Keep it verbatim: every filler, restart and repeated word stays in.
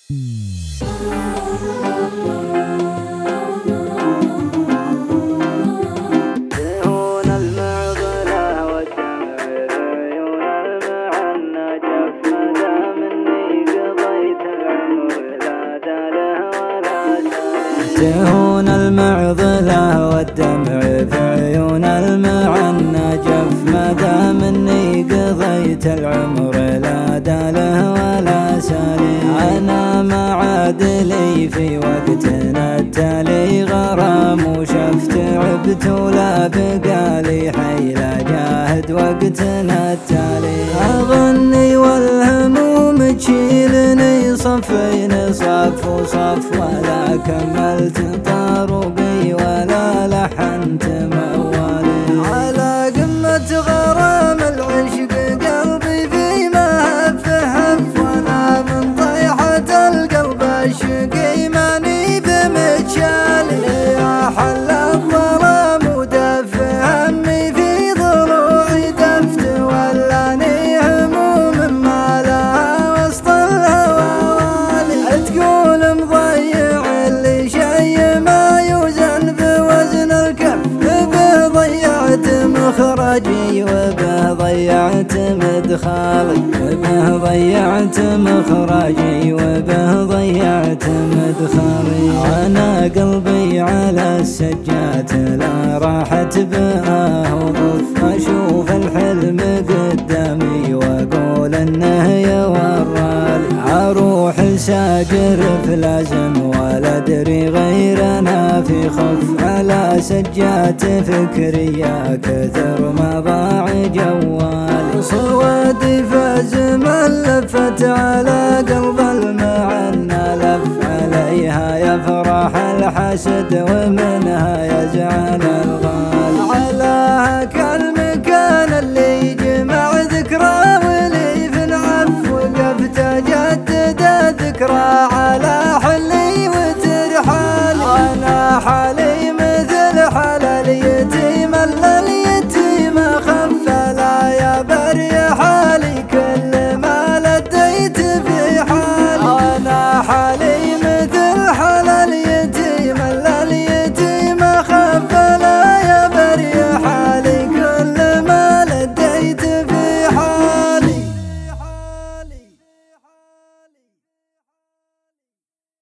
تهون المعضلة والدمع في عيون المعنى جف ما دام اني قضيت العمر لا داله ولا سالي. انا ما عاد لي في وقتنا التالي غرام وشفت عبت ولا بقالي حيلة جاهد وقتنا التالي. اغني والهموم تشيلني صفين صف وصف ولا كملت طرقي ولا لحنت موالي. على قمة غرام العشق قلبي في مهف هف وانا من طيحة القلب الشقي ماني بمتشالي. يا حل الظلام ودف همي في ضلوعي دفت ولاني هموم ما لها وسط الهوى والي. تقول مضيع اللي شي ما يوزن بوزن الكف به ضيعت مخرجي وبه ضيعت مدخالي. وبه ضيعت مخرجي وبه ضيعت مدخالي. انا قلبي على السجات لا راحت بها وضف اشوف الحلم قدامي واقول انه يورالي. اروح لساجر فلازم ولا ادري غير انا في خف على سجات فكري يا كثر ما ضاع جوالي. صوتي فاز من لفت على قلب المعنى لف عليها يفرح الحسد ومنها يزعل.